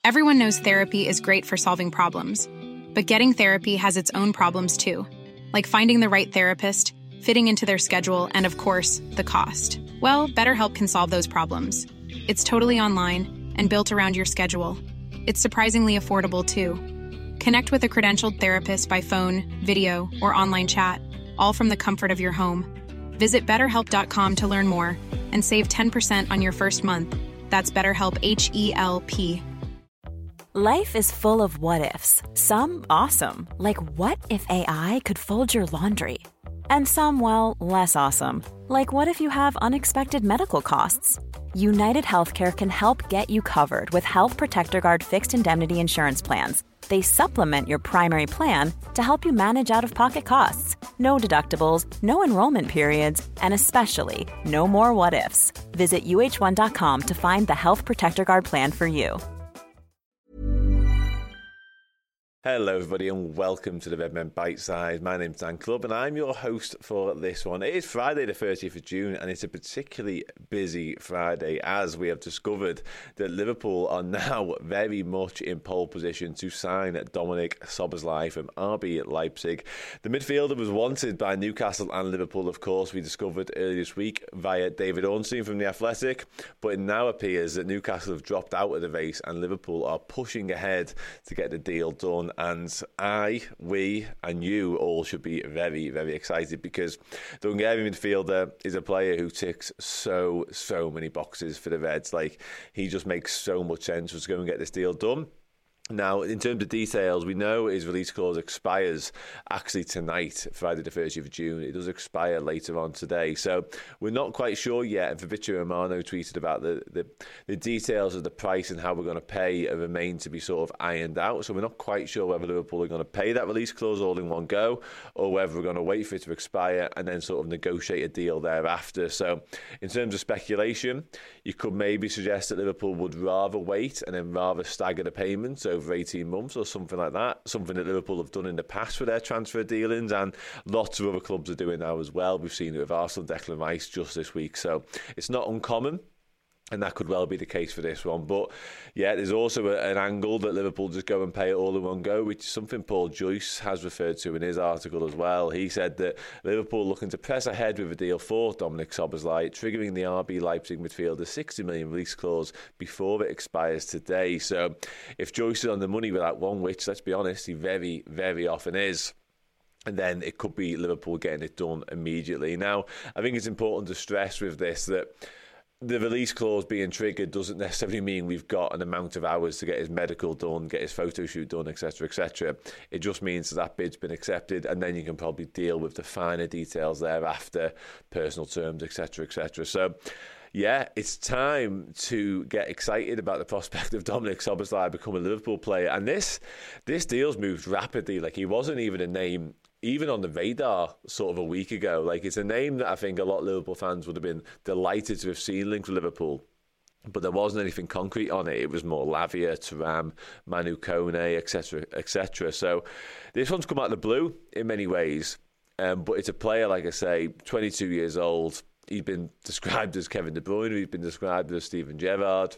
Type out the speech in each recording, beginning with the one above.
Everyone knows therapy is great for solving problems, but getting therapy has its own problems too, like finding the right therapist, fitting into their schedule, and of course, the cost. Well, BetterHelp can solve those problems. It's totally online and built around your schedule. It's surprisingly affordable too. Connect with a credentialed therapist by phone, video, or online chat, all from the comfort of your home. Visit BetterHelp.com to learn more and save 10% on your first month. That's BetterHelp, H-E-L-P. Life is full of what-ifs. Some awesome, like what if AI could fold your laundry? And some, well, less awesome, like what if you have unexpected medical costs? United Healthcare can help get you covered with Health Protector Guard fixed indemnity insurance plans. They supplement your primary plan to help you manage out-of-pocket costs. No deductibles, no enrollment periods, and especially no more what-ifs. Visit uh1.com to find the Health Protector Guard plan for you. Hello everybody and welcome to the Redmen Bite Size. My name's Dan Clubb and I'm your host for this one. It is Friday the 30th of June and it's a particularly busy Friday as we have discovered that Liverpool are now very much in pole position to sign Dominik Szoboszlai from RB Leipzig. The midfielder was wanted by Newcastle and Liverpool, of course, we discovered earlier this week via David Ornstein from The Athletic, but it now appears that Newcastle have dropped out of the race and Liverpool are pushing ahead to get the deal done. And we, and you all should be very, very excited because the Hungarian midfielder is a player who ticks so many boxes for the Reds. Like, he just makes so much sense for us to go and get this deal done. Now, in terms of details, we know his release clause expires actually tonight, Friday the 30th of June. It does expire later on today. So we're not quite sure yet. And Fabrizio Romano tweeted about the details of the price and how we're going to pay remain to be sort of ironed out. So we're not quite sure whether Liverpool are going to pay that release clause all in one go or whether we're going to wait for it to expire and then sort of negotiate a deal thereafter. So in terms of speculation, you could maybe suggest that Liverpool would rather wait and then rather stagger the payments over 18 months or something like that, something that Liverpool have done in the past for their transfer dealings, and lots of other clubs are doing now as well. We've seen it with Arsenal, Declan Rice just this week, so it's not uncommon. And that could well be the case for this one. But yeah, there's also an angle that Liverpool just go and pay it all in one go, which is something Paul Joyce has referred to in his article as well. He said that Liverpool looking to press ahead with a deal for Dominik Szoboszlai, triggering the RB Leipzig midfielder 60 million release clause before it expires today. So if Joyce is on the money with that one, which, let's be honest, he very, very often is, and then it could be Liverpool getting it done immediately. Now, I think it's important to stress with this that the release clause being triggered doesn't necessarily mean we've got an amount of hours to get his medical done, get his photo shoot done, etc., etc. It just means that bid's been accepted, and then you can probably deal with the finer details thereafter, personal terms, etc., etc. So, yeah, it's time to get excited about the prospect of Dominik Szoboszlai becoming a Liverpool player. And this deal's moved rapidly. Like, he wasn't even a name even on the radar sort of a week ago. Like, it's a name that I think a lot of Liverpool fans would have been delighted to have seen linked with Liverpool, but there wasn't anything concrete on it. It was more Lavia, Thuram, Manu Kone, etc., etc. So this one's come out of the blue in many ways, but it's a player, like I say, 22 years old. He's been described as Kevin De Bruyne. He's been described as Steven Gerrard.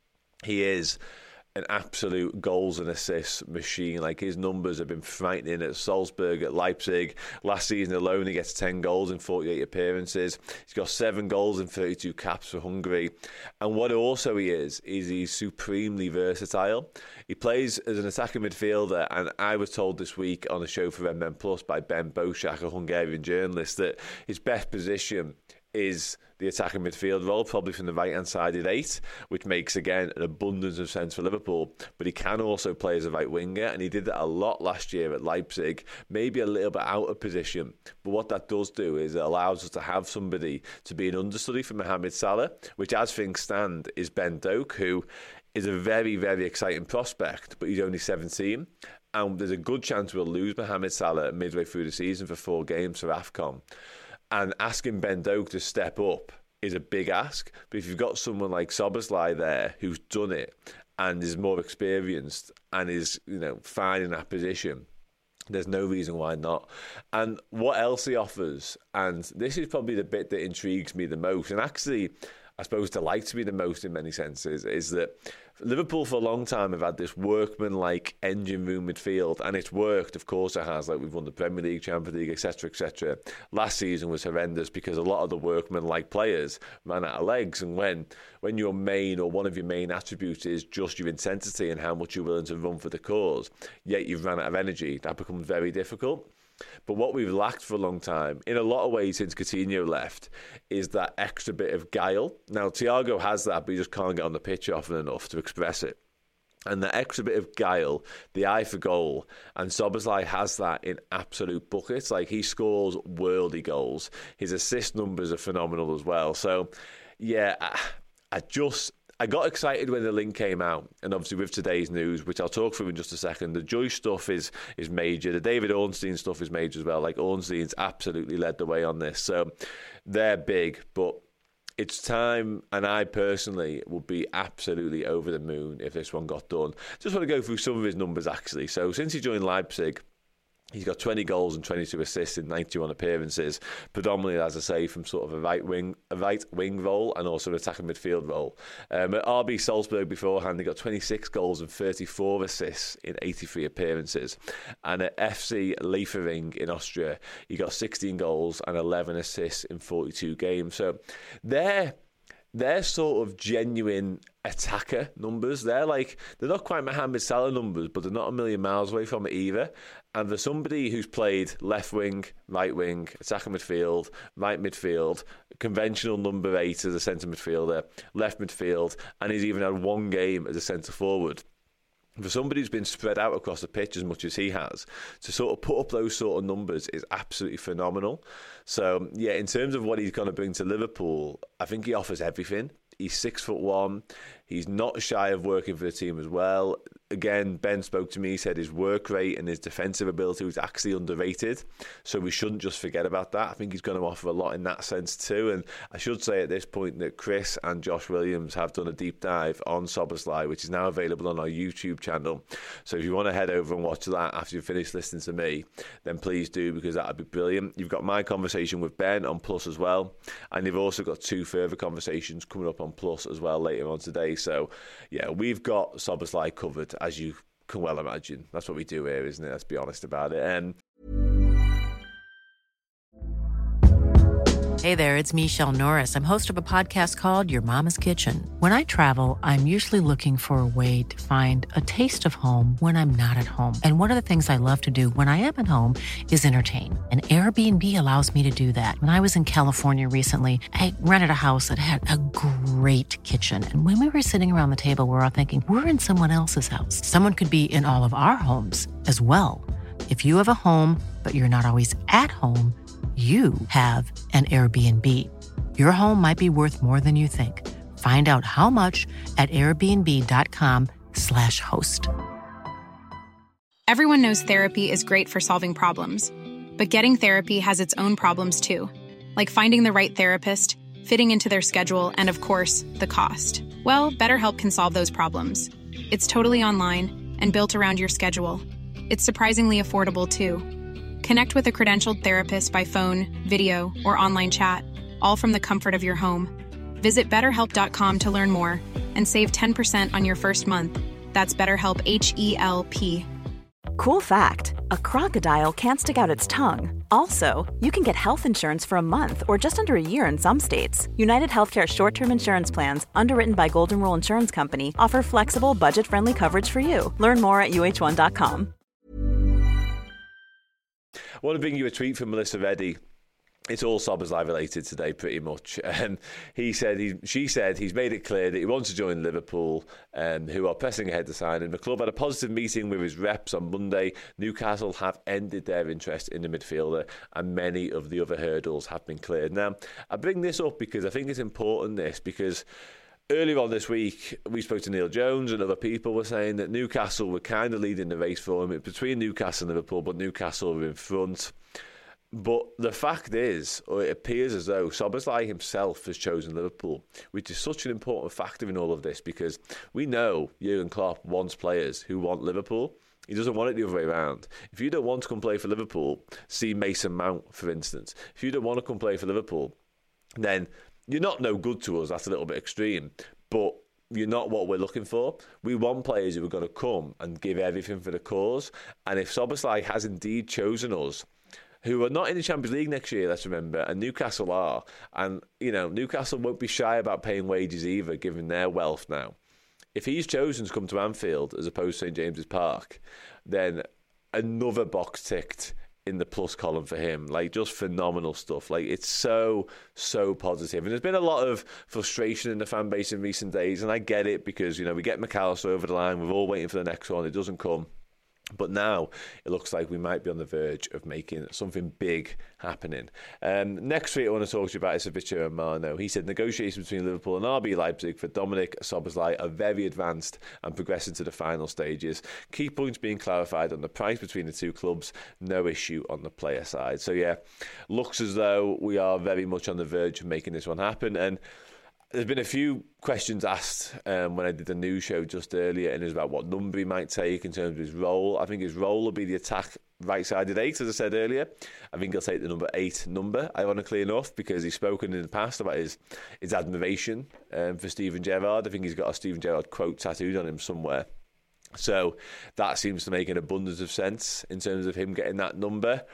He is an absolute goals and assists machine. Like, his numbers have been frightening at Salzburg, at Leipzig. Last season alone, he gets 10 goals in 48 appearances. He's got 7 goals in 32 caps for Hungary. And what also he is he's supremely versatile. He plays as an attacking midfielder, and I was told this week on a show for Redmen Plus by Ben Boshak, a Hungarian journalist, that his best position is the attacking midfield role, probably from the right-hand side at 8, which makes, again, an abundance of sense for Liverpool. But he can also play as a right winger, and he did that a lot last year at Leipzig, maybe a little bit out of position. But what that does do is it allows us to have somebody to be an understudy for Mohamed Salah, which, as things stand, is Ben Doak, who is a very, very exciting prospect, but he's only 17. And there's a good chance we'll lose Mohamed Salah midway through the season for 4 games for AFCON. And asking Ben Doak to step up is a big ask. But if you've got someone like Szoboszlai there who's done it and is more experienced and is, fine in that position, there's no reason why not. And what else he offers, and this is probably the bit that intrigues me the most, and actually I suppose, delight to me the most in many senses is that Liverpool for a long time have had this workman-like engine room midfield, and it's worked. Of course it has. Like, we've won the Premier League, Champions League, etc., etc. Last season was horrendous because a lot of the workman-like players ran out of legs, and when your main or one of your main attributes is just your intensity and how much you're willing to run for the cause, yet you've run out of energy, that becomes very difficult. But what we've lacked for a long time, in a lot of ways since Coutinho left, is that extra bit of guile. Now, Thiago has that, but he just can't get on the pitch often enough to express it. And that extra bit of guile, the eye for goal, and Szoboszlai has that in absolute buckets. Like, he scores worldy goals. His assist numbers are phenomenal as well. So, yeah, I got excited when the link came out, and obviously with today's news, which I'll talk through in just a second, the Joyce stuff is major. The David Ornstein stuff is major as well. Like, Ornstein's absolutely led the way on this. So they're big, but it's time, and I personally would be absolutely over the moon if this one got done. Just want to go through some of his numbers, actually. So since he joined Leipzig, he's got 20 goals and 22 assists in 91 appearances, predominantly, as I say, from sort of a right wing role and also an attacking midfield role. At RB Salzburg beforehand, he got 26 goals and 34 assists in 83 appearances. And at FC Liefering in Austria, he got 16 goals and 11 assists in 42 games. So they're sort of genuine attacker numbers. They're not quite Mohamed Salah numbers, but they're not a million miles away from it either. And for somebody who's played left wing, right wing, attacking midfield, right midfield, conventional number 8 as a centre midfielder, left midfield, and he's even had one game as a centre forward. For somebody who's been spread out across the pitch as much as he has, to sort of put up those sort of numbers is absolutely phenomenal. So, yeah, in terms of what he's going to bring to Liverpool, I think he offers everything. He's 6'1". He's not shy of working for the team as well. Again, Ben spoke to me, he said his work rate and his defensive ability was actually underrated. So we shouldn't just forget about that. I think he's going to offer a lot in that sense too. And I should say at this point that Chris and Josh Williams have done a deep dive on Szoboszlai, which is now available on our YouTube channel. So if you want to head over and watch that after you've finished listening to me, then please do, because that would be brilliant. You've got my conversation with Ben on Plus as well. And you've also got 2 further conversations coming up on Plus as well later on today. So, yeah, we've got Szoboszlai covered, as you can well imagine. That's what we do here, isn't it? Let's be honest about it. Hey there, it's Michelle Norris. I'm host of a podcast called Your Mama's Kitchen. When I travel, I'm usually looking for a way to find a taste of home when I'm not at home. And one of the things I love to do when I am at home is entertain. And Airbnb allows me to do that. When I was in California recently, I rented a house that had a great kitchen. And when we were sitting around the table, we were all thinking, we're in someone else's house. Someone could be in all of our homes as well. If you have a home, but you're not always at home, you have an Airbnb. Your home might be worth more than you think. Find out how much at airbnb.com/host. Everyone knows therapy is great for solving problems, but getting therapy has its own problems too, like finding the right therapist, fitting into their schedule, and of course, the cost. Well, BetterHelp can solve those problems. It's totally online and built around your schedule. It's surprisingly affordable too. Connect with a credentialed therapist by phone, video, or online chat, all from the comfort of your home. Visit BetterHelp.com to learn more and save 10% on your first month. That's BetterHelp, H-E-L-P. Cool fact, a crocodile can't stick out its tongue. Also, you can get health insurance for a month or just under a year in some states. United Healthcare short-term insurance plans, underwritten by Golden Rule Insurance Company, offer flexible, budget-friendly coverage for you. Learn more at UH1.com. I want to bring you a tweet from Melissa Reddy. It's all Szoboszlai related today, pretty much. She said he's made it clear that he wants to join Liverpool, who are pressing ahead to sign him. The club had a positive meeting with his reps on Monday. Newcastle have ended their interest in the midfielder, and many of the other hurdles have been cleared. Now, I bring this up because I think it's important, because earlier on this week, we spoke to Neil Jones and other people were saying that Newcastle were kind of leading the race for him. It's between Newcastle and Liverpool, but Newcastle were in front. But the fact is, or it appears as though Szoboszlai himself has chosen Liverpool, which is such an important factor in all of this, because we know Jurgen Klopp wants players who want Liverpool. He doesn't want it the other way around. If you don't want to come play for Liverpool, see Mason Mount, for instance. If you don't want to come play for Liverpool, then you're not no good to us. That's a little bit extreme, but you're not what we're looking for. We want players who are going to come and give everything for the cause. And if Szoboszlai has indeed chosen us, who are not in the Champions League next year, let's remember, and Newcastle are, and Newcastle won't be shy about paying wages either, given their wealth now. If he's chosen to come to Anfield as opposed to St James's Park, then another box ticked in the plus column for him. Like, just phenomenal stuff. Like, it's so positive. And there's been a lot of frustration in the fan base in recent days, and I get it because, we get McAllister over the line. We're all waiting for the next one. It doesn't come. But now it looks like we might be on the verge of making something big happening. Next week I want to talk to you about is Fabrizio Romano. He said negotiations between Liverpool and RB Leipzig for Dominik Szoboszlai are very advanced and progressing to the final stages. Key points being clarified on the price between the two clubs. No issue on the player side. So yeah, looks as though we are very much on the verge of making this one happen. And there's been a few questions asked when I did the news show just earlier, and it was about what number he might take in terms of his role. I think his role will be the attack right-sided 8, as I said earlier. I think he'll take the number 8 number, ironically enough, because he's spoken in the past about his admiration for Steven Gerrard. I think he's got a Steven Gerrard quote tattooed on him somewhere. So that seems to make an abundance of sense in terms of him getting that number.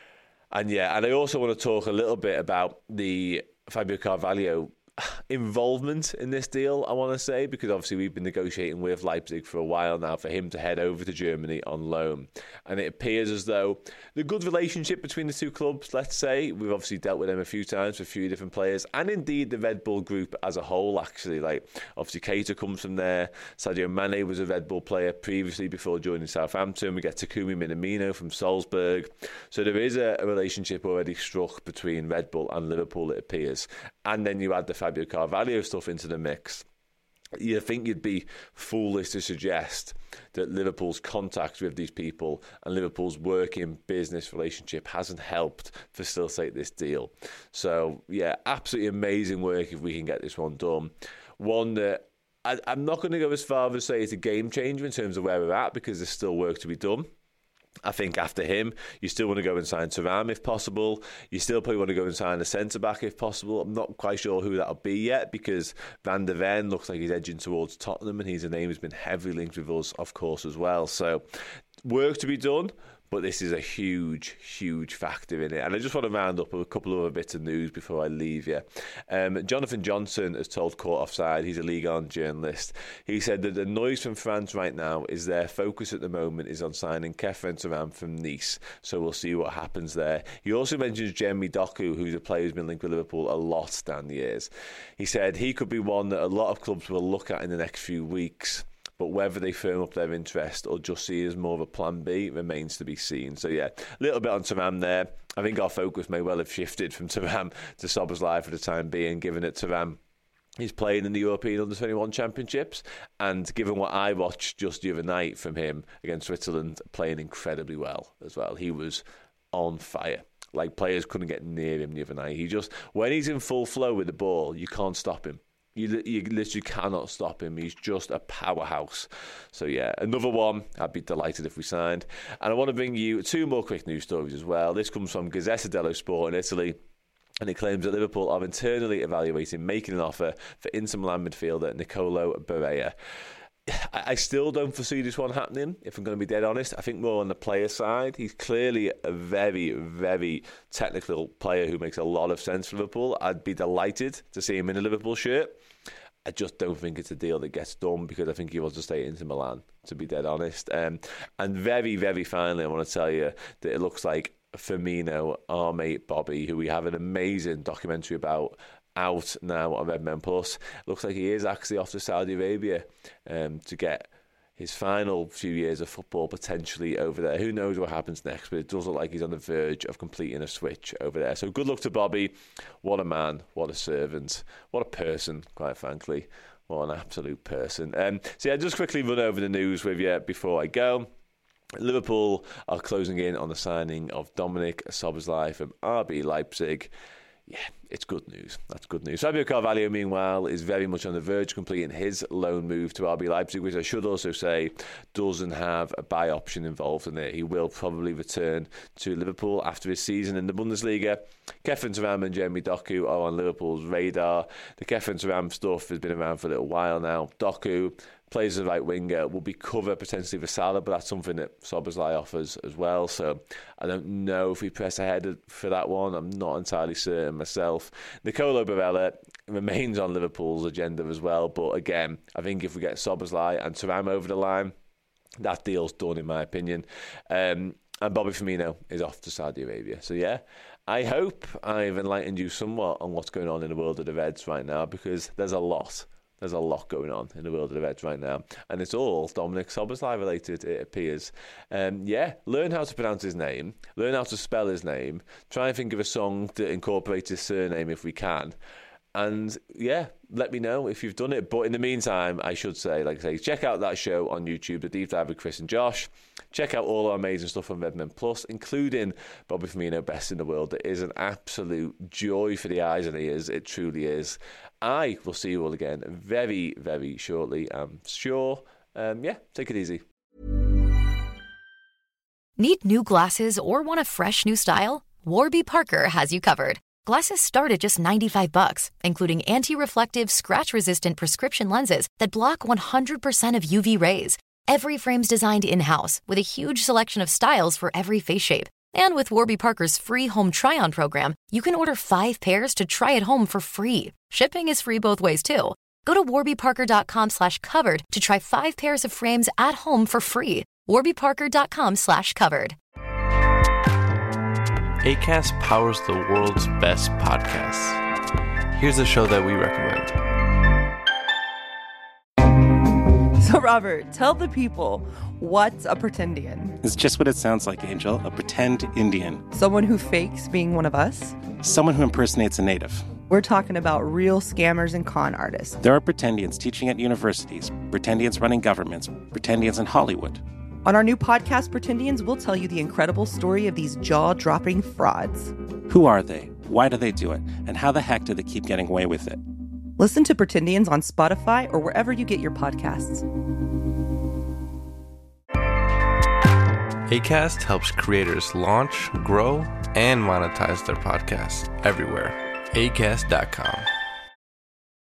And I also want to talk a little bit about the Fabio Carvalho involvement in this deal, I want to say, because obviously we've been negotiating with Leipzig for a while now for him to head over to Germany on loan, and it appears as though the good relationship between the two clubs, let's say, we've obviously dealt with them a few times for a few different players, and indeed the Red Bull group as a whole, actually. Like, obviously Keita comes from there, Sadio Mane was a Red Bull player previously before joining Southampton, we get Takumi Minamino from Salzburg, so there is a relationship already struck between Red Bull and Liverpool, it appears. And then you add the Fabio Carvalho stuff into the mix. You think you'd be foolish to suggest that Liverpool's contact with these people and Liverpool's working business relationship hasn't helped facilitate this deal. So, yeah, absolutely amazing work if we can get this one done. One that I'm not going to go as far as say it's a game changer in terms of where we're at, because there's still work to be done. I think after him, you still want to go and sign Thuram if possible. You still probably want to go and sign a centre-back if possible. I'm not quite sure who that'll be yet, because Van der Ven looks like he's edging towards Tottenham, and his name has been heavily linked with us, of course, as well. So work to be done, but this is a huge factor in it. And I just want to round up with a couple of other bits of news before I leave you. Jonathan Johnson has told Court Offside, he's a Ligue 1 journalist, he said that the noise from France right now is their focus at the moment is on signing Khéphren Thuram from Nice. So we'll see what happens there. He also mentions Jeremy Doku, who's a player who's been linked with Liverpool a lot down the years. He said he could be one that a lot of clubs will look at in the next few weeks, but whether they firm up their interest or just see it as more of a plan B remains to be seen. So yeah, a little bit on Thuram there. I think our focus may well have shifted from Thuram to Szoboszlai for the time being, given that Thuram is playing in the European Under-21 Championships, and given what I watched just the other night from him against Switzerland, playing incredibly well as well. He was on fire. Like, players couldn't get near him the other night. He just, when he's in full flow with the ball, you can't stop him. You literally cannot stop him. He's just a powerhouse. So yeah, another one I'd be delighted if we signed. And I want to bring you 2 more quick news stories as well. This comes from Gazzetta dello Sport in Italy, and it claims that Liverpool are internally evaluating making an offer for Inter Milan midfielder Nicolo Barella. I still don't foresee this one happening, if I'm going to be dead honest. I think more on the player side. He's clearly a very technical player who makes a lot of sense for Liverpool. I'd be delighted to see him in a Liverpool shirt. I just don't think it's a deal that gets done, because I think he wants to stay into Milan, to be dead honest. And very finally, I want to tell you that it looks like Firmino, our mate Bobby, who we have an amazing documentary about, out now on Redmen Plus, looks like he is actually off to Saudi Arabia to get his final few years of football potentially over there. Who knows what happens next, but it does look like he's on the verge of completing a switch over there. So good luck to Bobby. What a man, what a servant, what a person, quite frankly. What an absolute person. So yeah, just quickly run over the news with you before I go. Liverpool are closing in on the signing of Dominik Szoboszlai from RB Leipzig. yeah, it's good news. That's good news. Fabio Carvalho, meanwhile, is very much on the verge of completing his loan move to RB Leipzig, which I should also say doesn't have a buy option involved in it. He will probably return to Liverpool after his season in the Bundesliga. Khéphren Thuram and Jeremy Doku are on Liverpool's radar. The Khéphren Thuram stuff has been around for a little while now. Doku plays as a right winger, will be cover potentially for Salah, but that's something that Szoboszlai offers as well. So I don't know if we press ahead for that one. I'm not entirely certain myself. Nicolo Barella remains on Liverpool's agenda as well, but again, I think if we get Szoboszlai and Thuram over the line, that deal's done in my opinion. And Bobby Firmino is off to Saudi Arabia. So yeah, I hope I've enlightened you somewhat on what's going on in the world of the Reds right now, because there's a lot. There's a lot going on in the world of the Reds right now. And it's all Dominic Szoboszlai related, it appears. Learn how to pronounce his name. Learn how to spell his name. Try and think of a song that incorporates his surname if we can. And yeah, let me know if you've done it. But in the meantime, I should say, like I say, check out that show on YouTube, The Deep Dive with Chris and Josh. Check out all our amazing stuff on Redmen Plus, including Bobby Firmino, Best in the World. It is an absolute joy for the eyes and ears. It truly is. I will see you all again very, very shortly, I'm sure. Take it easy. Need new glasses or want a fresh new style? Warby Parker has you covered. Glasses start at just $95, including anti-reflective, scratch-resistant prescription lenses that block 100% of UV rays. Every frame's designed in-house with a huge selection of styles for every face shape. And with Warby Parker's free home try-on program, you can order 5 pairs to try at home for free. Shipping is free both ways, too. Go to warbyparker.com/covered to try 5 pairs of frames at home for free. warbyparker.com/covered. Acast powers the world's best podcasts. Here's a show that we recommend. So, Robert, tell the people, what's a pretendian? It's just what it sounds like, Angel. A pretend Indian. Someone who fakes being one of us? Someone who impersonates a native. We're talking about real scammers and con artists. There are pretendians teaching at universities, pretendians running governments, pretendians in Hollywood. On our new podcast, Pretendians, we'll tell you the incredible story of these jaw-dropping frauds. Who are they? Why do they do it? And how the heck do they keep getting away with it? Listen to Pretendians on Spotify or wherever you get your podcasts. Acast helps creators launch, grow, and monetize their podcasts everywhere. Acast.com.